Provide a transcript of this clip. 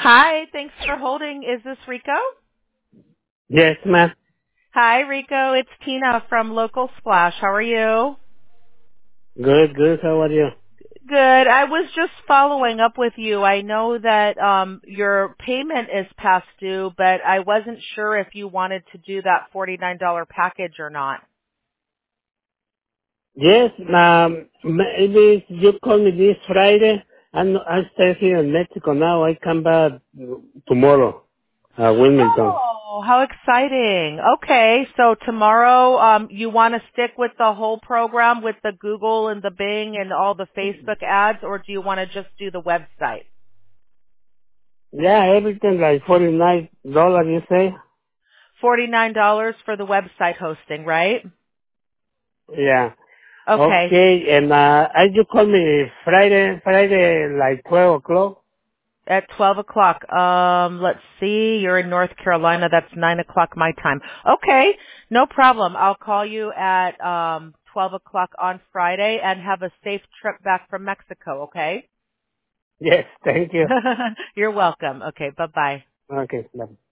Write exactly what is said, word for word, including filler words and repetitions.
Hi, thanks for holding. Is this Rico? Yes, ma'am. Hi, Rico. It's Tina from Local Splash. How are you? Good, good. How are you? Good. I was just following up with you. I know that um your payment is past due, but I wasn't sure if you wanted to do that forty-nine dollars package or not. Yes, um, maybe you call me this Friday. I'm, I stay here in Mexico now. I come back tomorrow, uh, Wilmington. Oh, how exciting. Okay, so tomorrow um you want to stick with the whole program with the Google and the Bing and all the Facebook ads, or do you want to just do the website? Yeah, everything like forty-nine dollars you say? forty-nine dollars for the website hosting, right? Yeah. Okay. Okay, and, uh, I you call me Friday, Friday like twelve o'clock? At twelve o'clock. Um, let's see. You're in North Carolina. That's nine o'clock my time. Okay. No problem. I'll call you at um twelve o'clock on Friday and have a safe trip back from Mexico, okay? Yes, thank you. You're welcome. Okay. Bye-bye. Okay, bye.